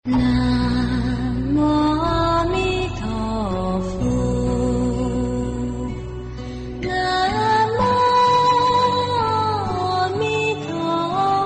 Nam mô A Di Đà Phật. Nam mô A Di Đà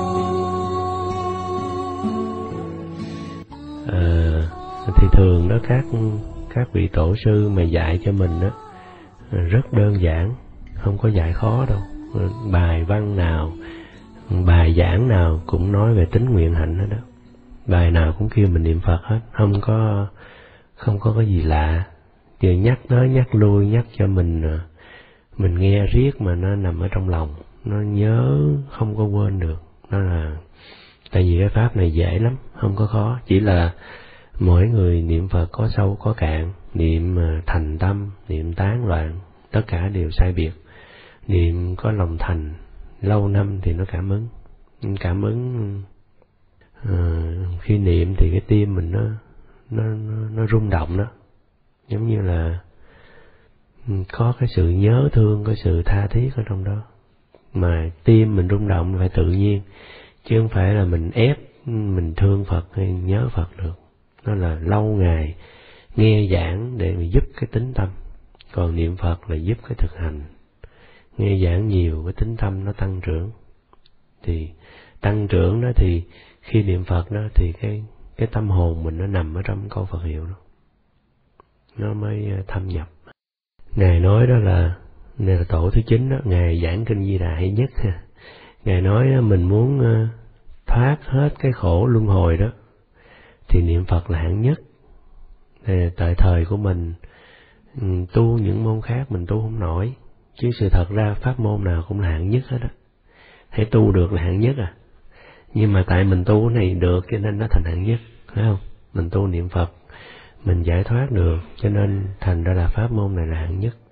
Phật. Thì thường đó các vị tổ sư mà dạy cho mình đó rất đơn giản, không có dạy khó đâu. Bài văn nào, bài giảng nào cũng nói về tính nguyện hạnh hết đó. Bài nào cũng kêu mình niệm Phật hết, không có cái gì lạ. Chỉ nhắc nói nhắc lui, nhắc cho mình nghe riết mà nó nằm ở trong lòng, nó nhớ không có quên được. Đó là tại vì cái pháp này dễ lắm, không có khó, chỉ là mỗi người niệm Phật có sâu có cạn, niệm thành tâm, niệm tán loạn, tất cả đều sai biệt. Niệm có lòng thành lâu năm thì nó cảm ứng khi niệm thì cái tim mình nó rung động đó, giống như là có cái sự nhớ thương, có sự tha thiết ở trong đó. Mà tim mình rung động phải tự nhiên, chứ không phải là mình ép mình thương Phật hay nhớ Phật được. Nó là lâu ngày nghe giảng để mà giúp cái tính tâm, còn niệm Phật là giúp cái thực hành. Nghe giảng nhiều cái tính tâm nó tăng trưởng, thì tăng trưởng đó thì khi niệm Phật đó thì cái tâm hồn mình nó nằm ở trong câu Phật hiệu đó, nó mới thâm nhập. Ngài nói đó là tổ thứ 9 đó, Ngài giảng kinh Di Đà hay nhất. Ngài nói mình muốn thoát hết cái khổ luân hồi đó thì niệm Phật là hạng nhất. Tại thời của mình tu những môn khác mình tu không nổi, chứ sự thật ra pháp môn nào cũng là hạng nhất hết á. Hãy tu được là hạng nhất à. Nhưng mà tại mình tu cái này được cho nên nó thành hạng nhất, phải không? Mình tu niệm Phật, mình giải thoát được, cho nên thành ra là pháp môn này là hạng nhất.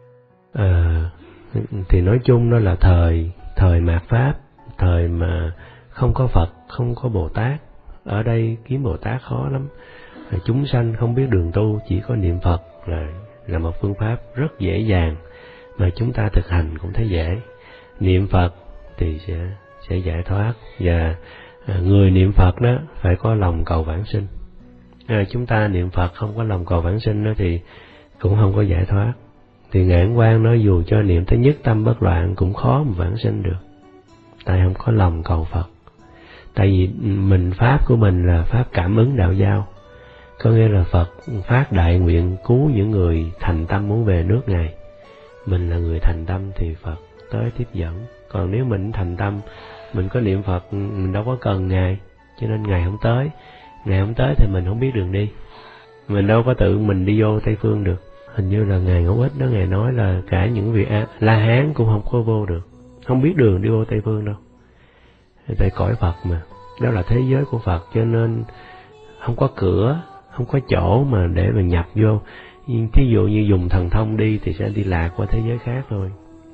Thì nói chung đó là thời mạt Pháp, thời mà không có Phật, không có Bồ Tát. Ở đây kiếm Bồ Tát khó lắm. Chúng sanh không biết đường tu, chỉ có niệm Phật là một phương pháp rất dễ dàng, mà chúng ta thực hành cũng thấy dễ. Niệm Phật thì sẽ giải thoát, và người niệm Phật đó phải có lòng cầu vãng sinh. Chúng ta niệm Phật không có lòng cầu vãng sinh đó thì cũng không có giải thoát. Thì Ngạn Quang nói dù cho niệm tới nhất tâm bất loạn cũng khó mà vãng sinh được, tại không có lòng cầu Phật. Tại vì pháp của mình là pháp cảm ứng đạo giao, có nghĩa là Phật phát đại nguyện cứu những người thành tâm muốn về nước Ngài. Mình là người thành tâm thì Phật tới tiếp dẫn. Còn nếu mình thành tâm, mình có niệm Phật, mình đâu có cần Ngài, cho nên Ngài không tới. Ngài không tới thì mình không biết đường đi. Mình đâu có tự mình đi vô Tây Phương được. Hình như là Ngài Ngẫu Ích đó, Ngài nói là cả những vị La Hán cũng không có vô được, không biết đường đi vô Tây Phương đâu. Tại cõi Phật mà, đó là thế giới của Phật, cho nên không có cửa, không có chỗ mà để mà nhập vô. Thí dụ như dùng thần thông đi thì sẽ đi lạc qua thế giới khác thôi.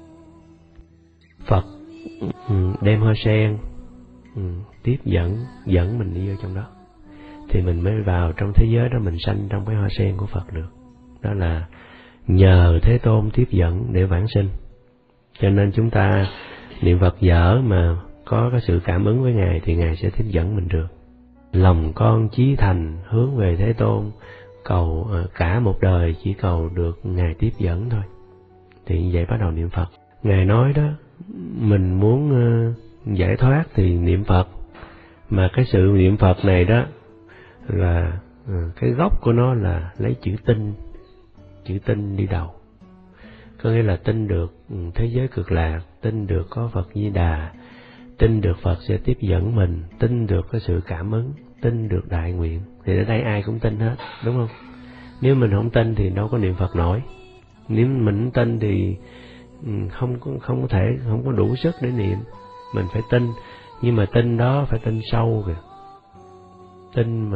Phật đem hoa sen tiếp dẫn mình đi vô trong đó, thì mình mới vào trong thế giới đó, mình sanh trong cái hoa sen của Phật được. Đó là nhờ Thế Tôn tiếp dẫn để vãng sinh. Cho nên chúng ta niệm Phật dở mà có cái sự cảm ứng với Ngài thì Ngài sẽ tiếp dẫn mình được. Lòng con chí thành hướng về Thế Tôn, cầu cả một đời chỉ cầu được Ngài tiếp dẫn thôi. Thì như vậy bắt đầu niệm Phật. Ngài nói đó, mình muốn giải thoát thì niệm Phật. Mà cái sự niệm Phật này đó là cái gốc của nó là lấy chữ tinh đi đầu. Có nghĩa là tin được thế giới cực lạc, tin được có Phật Di Đà, tin được Phật sẽ tiếp dẫn mình, tin được cái sự cảm ứng, tin được đại nguyện. Thì ở đây ai cũng tin hết, đúng không? Nếu mình không tin thì đâu có niệm Phật nổi. Nếu mình không tin thì không có đủ sức để niệm. Mình phải tin, nhưng mà tin đó phải tin sâu kìa. Tin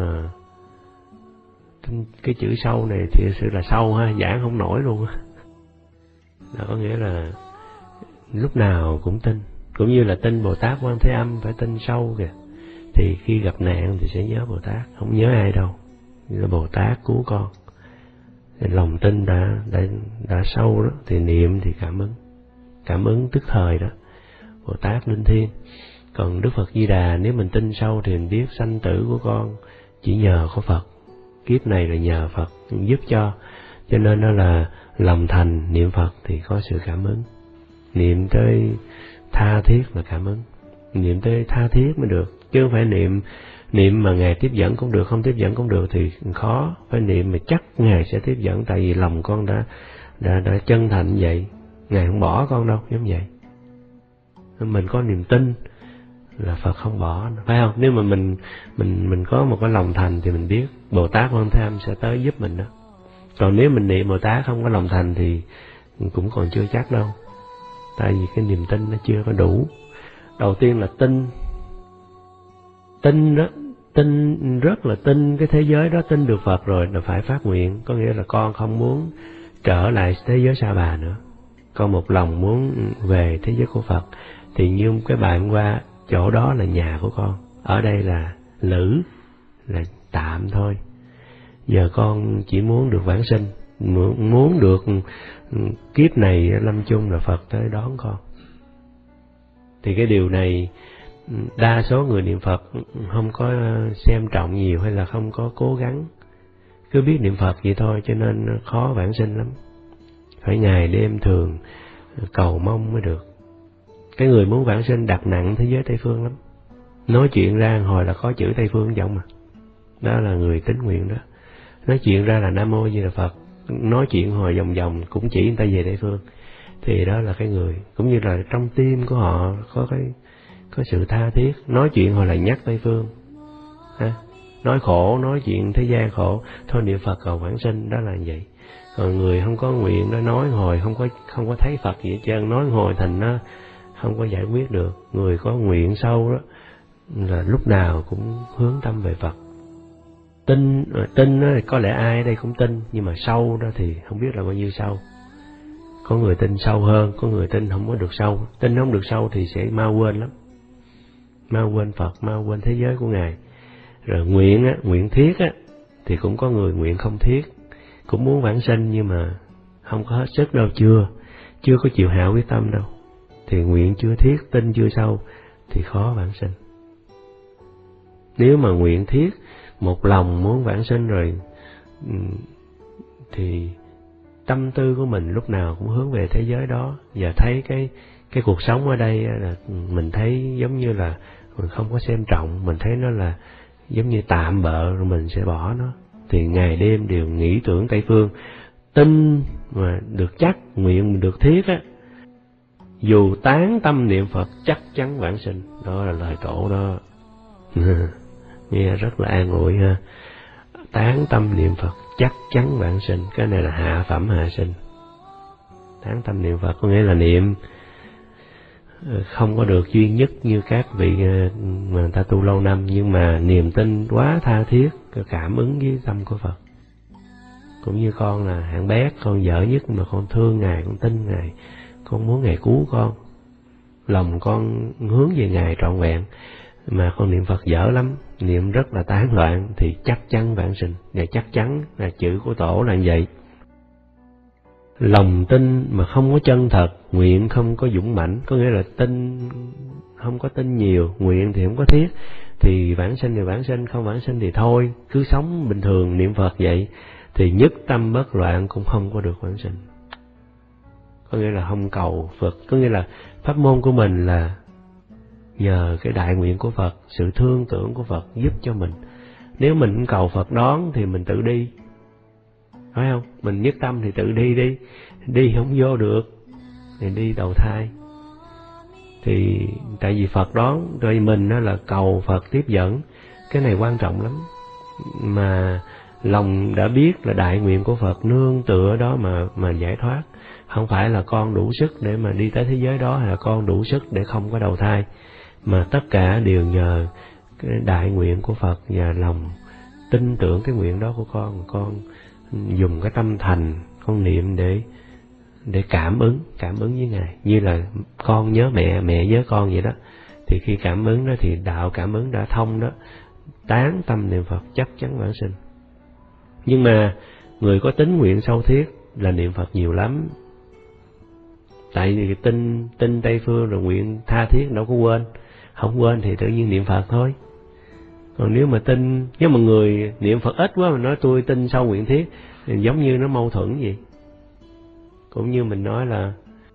cái chữ sâu này thì sự là sâu ha, giảng không nổi luôn á. Đó có nghĩa là lúc nào cũng tin, cũng như là tin Bồ Tát Quan Thế Âm phải tin sâu kìa. Thì khi gặp nạn thì sẽ nhớ Bồ Tát, không nhớ ai đâu, như là Bồ Tát cứu con. Thì lòng tin đã sâu đó thì niệm thì cảm ứng tức thời đó, Bồ Tát Linh Thiêng. Còn Đức Phật Di Đà nếu mình tin sâu thì mình biết sanh tử của con, chỉ nhờ có Phật, kiếp này là nhờ Phật giúp cho nên đó là lòng thành niệm Phật thì có sự cảm ứng. Niệm tới tha thiết là cảm ứng, niệm tới tha thiết mới được, chứ không phải niệm mà Ngài tiếp dẫn cũng được, không tiếp dẫn cũng được thì khó. Phải niệm mà chắc Ngài sẽ tiếp dẫn, tại vì lòng con đã chân thành vậy, Ngài không bỏ con đâu, giống vậy. Mình có niềm tin là Phật không bỏ, phải không? Nếu mà mình có một cái lòng thành thì mình biết Bồ Tát Quan Thế Âm sẽ tới giúp mình đó. Còn nếu mình niệm Bồ Tát không có lòng thành thì cũng còn chưa chắc đâu, tại vì cái niềm tin nó chưa có đủ. Đầu tiên là tin đó, tin rất là tin cái thế giới đó, tin được Phật rồi là phải phát nguyện, có nghĩa là con không muốn trở lại thế giới Sa Bà nữa, con một lòng muốn về thế giới của Phật. Thì như cái bạn qua chỗ đó là nhà của con, ở đây là lữ, là tạm thôi. Giờ con chỉ muốn được vãng sinh, muốn được kiếp này lâm chung là Phật tới đón con. Thì cái điều này đa số người niệm Phật không có xem trọng nhiều, hay là không có cố gắng, cứ biết niệm Phật vậy thôi, cho nên khó vãng sinh lắm. Phải ngày đêm thường cầu mong mới được. Cái người muốn vãng sinh đặt nặng thế giới Tây Phương lắm, nói chuyện ra hồi là có chữ Tây Phương giọng mà. Đó là người tín nguyện đó. Nói chuyện ra là Nam Mô Di Đà Phật, nói chuyện hồi vòng vòng cũng chỉ người ta về Tây Phương. Thì đó là cái người, cũng như là trong tim của họ có sự tha thiết, nói chuyện hồi là nhắc Tây Phương. Nói khổ, nói chuyện thế gian khổ, thôi niệm Phật cầu vãng sinh, đó là vậy. Còn người không có nguyện đó, nói hồi không có thấy Phật gì hết trơn, nói hồi thành nó không có giải quyết được. Người có nguyện sâu đó là lúc nào cũng hướng tâm về Phật. Tin đó, có lẽ ai ở đây cũng tin, nhưng mà sâu đó thì không biết là bao nhiêu sâu. Có người tin sâu hơn, có người tin không có được sâu. Tin không được sâu thì sẽ mau quên lắm, mau quên Phật, mau quên thế giới của Ngài. Rồi nguyện thiết thì cũng có người nguyện không thiết, cũng muốn vãng sinh nhưng mà không có hết sức đâu, chưa có chịu hạ quyết tâm đâu. Thì nguyện chưa thiết, tin chưa sâu thì khó vãng sinh. Nếu mà nguyện thiết, một lòng muốn vãng sinh rồi, thì tâm tư của mình lúc nào cũng hướng về thế giới đó, và thấy cái cuộc sống ở đây là mình thấy giống như là mình không có xem trọng, mình thấy nó là giống như tạm bợ rồi mình sẽ bỏ nó. Thì ngày đêm đều nghĩ tưởng Tây Phương, tin mà được chắc, nguyện được thiết dù tán tâm niệm Phật chắc chắn vãng sinh. Đó là lời tổ đó. Nghe rất là an ủi ha. Tán tâm niệm Phật chắc chắn vãng sinh, cái này là hạ phẩm hạ sinh. Tán tâm niệm Phật có nghĩa là niệm không có được duy nhất như các vị mà người ta tu lâu năm, nhưng mà niềm tin quá tha thiết, cảm ứng với tâm của Phật. Cũng như con là hạng bé, con dở nhất mà con thương Ngài, con tin Ngài, con muốn Ngài cứu con, lòng con hướng về Ngài trọn vẹn, mà con niệm Phật dở lắm, niệm rất là tán loạn, thì chắc chắn vãng sinh. Và chắc chắn là chữ của tổ là như vậy. Lòng tin mà không có chân thật, nguyện không có dũng mãnh, có nghĩa là tin không có tin nhiều, nguyện thì không có thiết, thì vãng sinh thì vãng sinh, không vãng sinh thì thôi, cứ sống bình thường niệm Phật vậy, thì nhất tâm bất loạn cũng không có được vãng sinh. Có nghĩa là không cầu Phật, có nghĩa là pháp môn của mình là nhờ cái đại nguyện của Phật, sự thương tưởng của Phật giúp cho mình. Nếu mình không cầu Phật đón thì mình tự đi, phải không? Mình nhất tâm thì tự đi không vô được thì đi đầu thai. Thì tại vì Phật đón, rồi mình đó là cầu Phật tiếp dẫn, cái này quan trọng lắm. Mà lòng đã biết là đại nguyện của Phật, nương tựa đó mà giải thoát. Không phải là con đủ sức để mà đi tới thế giới đó, hay là con đủ sức để không có đầu thai, mà tất cả đều nhờ cái đại nguyện của Phật và lòng tin tưởng cái nguyện đó của con dùng cái tâm thành, con niệm để cảm ứng với Ngài. Như là con nhớ mẹ, mẹ nhớ con vậy đó. Thì khi cảm ứng đó thì đạo cảm ứng đã thông đó, tán tâm niệm Phật chắc chắn vãng sinh. Nhưng mà người có tín nguyện sâu thiết là niệm Phật nhiều lắm. Tại vì tin Tây Phương rồi nguyện tha thiết đâu có quên. Không quên thì tự nhiên niệm Phật thôi. Còn nếu mà tin, nếu mà người niệm Phật ít quá mà nói tôi tin sâu nguyện thiết, thì giống như nó mâu thuẫn gì. Cũng như mình nói là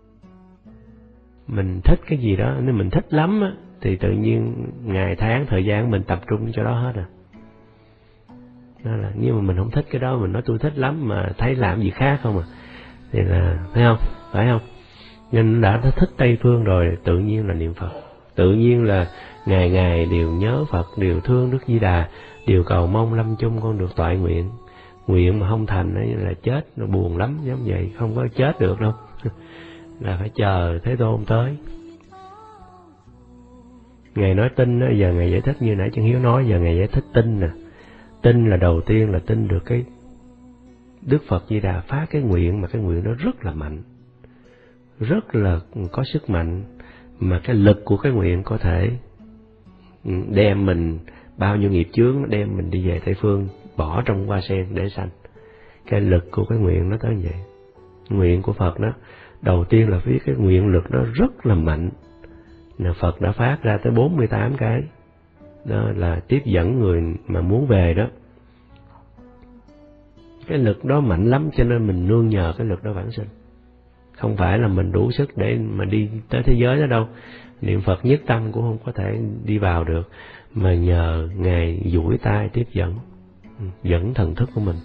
mình thích cái gì đó, nếu mình thích lắm á, thì tự nhiên ngày tháng thời gian mình tập trung cho đó hết à. Đó là nếu mà mình không thích cái đó, mình nói tôi thích lắm mà thấy làm gì khác không à, thì là thấy không, phải không? Nên đã thích Tây Phương rồi, tự nhiên là niệm Phật, tự nhiên là ngày ngày đều nhớ Phật, đều thương Đức Di Đà, đều cầu mong lâm chung con được toại nguyện. Nguyện mà không thành ấy là chết, nó buồn lắm, giống vậy, không có chết được đâu. Là phải chờ Thế Tôn tới. Ngài nói tin đó, giờ Ngài giải thích như nãy Chân Hiếu nói, giờ Ngài giải thích tin nè. Tin là đầu tiên là tin được cái Đức Phật Di Đà phát cái nguyện, mà cái nguyện đó rất là mạnh, rất là có sức mạnh, mà cái lực của cái nguyện có thể đem mình bao nhiêu nghiệp chướng, đem mình đi về Tây Phương, bỏ trong hoa sen để sanh. Cái lực của cái nguyện nó tới vậy. Nguyện của Phật đó, đầu tiên là viết cái nguyện lực đó rất là mạnh. Là Phật đã phát ra tới 48 cái. Đó là tiếp dẫn người mà muốn về đó. Cái lực đó mạnh lắm, cho nên mình nương nhờ cái lực đó vãng sinh. Không phải là mình đủ sức để mà đi tới thế giới đó đâu. Niệm Phật nhất tâm cũng không có thể đi vào được, mà nhờ Ngài duỗi tay tiếp dẫn, dẫn thần thức của mình.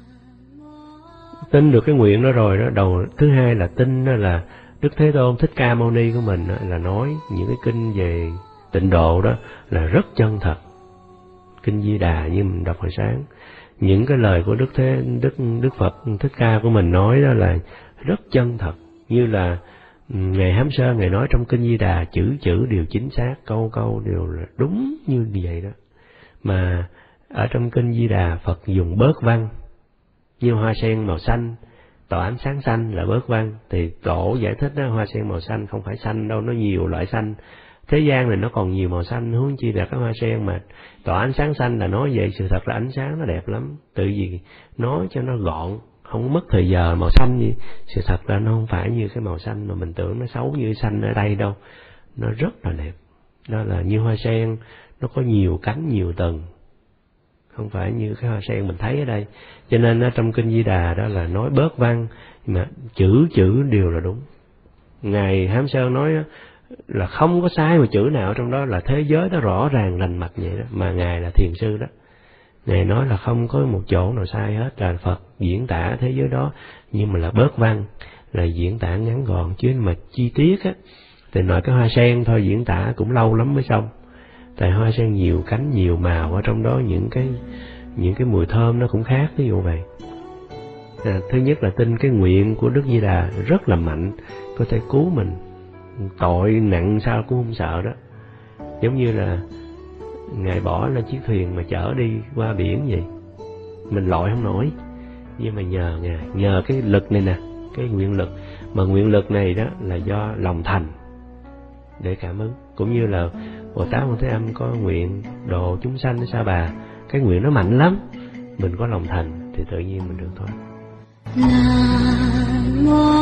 Tin được cái nguyện đó rồi đó, đầu thứ hai là tin đó là Đức Thế Tôn Thích Ca Mâu Ni của mình đó, là nói những cái kinh về tịnh độ đó là rất chân thật. Kinh Di Đà như mình đọc hồi sáng, những cái lời của Đức Phật Thích Ca của mình nói đó là rất chân thật, như là Ngài Hám Sơn Ngài nói trong kinh Di Đà, chữ chữ đều chính xác, câu câu đều là đúng như vậy đó. Mà ở trong kinh Di Đà, Phật dùng bớt văn, như hoa sen màu xanh tỏa ánh sáng xanh là bớt văn. Thì Tổ giải thích đó, hoa sen màu xanh không phải xanh đâu, nó nhiều loại xanh. Thế gian này nó còn nhiều màu xanh, huống chi là cái hoa sen mà tỏa ánh sáng xanh là nói vậy. Sự thật là ánh sáng nó đẹp lắm, tự vì nói cho nó gọn, không mất thời giờ. Màu xanh gì, sự thật là nó không phải như cái màu xanh mà mình tưởng nó xấu như xanh ở đây đâu, nó rất là đẹp. Đó là như hoa sen, nó có nhiều cánh nhiều tầng, không phải như cái hoa sen mình thấy ở đây. Cho nên trong kinh Di Đà đó là nói bớt văn, mà chữ chữ đều là đúng. Ngài Hám Sơn nói là không có sai một chữ nào trong đó, là thế giới đó rõ ràng rành mạch vậy đó. Mà Ngài là thiền sư đó, Ngài nói là không có một chỗ nào sai hết, là Phật diễn tả thế giới đó, nhưng mà là bớt văn, là diễn tả ngắn gọn. Chứ mà chi tiết á, thì nói cái hoa sen thôi diễn tả cũng lâu lắm mới xong. Tại hoa sen nhiều cánh nhiều màu, ở trong đó những cái mùi thơm nó cũng khác, ví dụ vậy. Thứ nhất là tin cái nguyện của Đức Di Đà rất là mạnh, có thể cứu mình, tội nặng sao cũng không sợ đó. Giống như là Ngài bỏ lên chiếc thuyền mà chở đi qua biển vậy, mình lội không nổi, nhưng mà nhờ Ngài, nhờ cái lực này nè, cái nguyện lực. Mà nguyện lực này đó là do lòng thành để cảm ứng. Cũng như là Bồ Tát Quan Thế Âm có nguyện độ chúng sanh ở Sa Bà, cái nguyện nó mạnh lắm, mình có lòng thành thì tự nhiên mình được thôi. Nam mô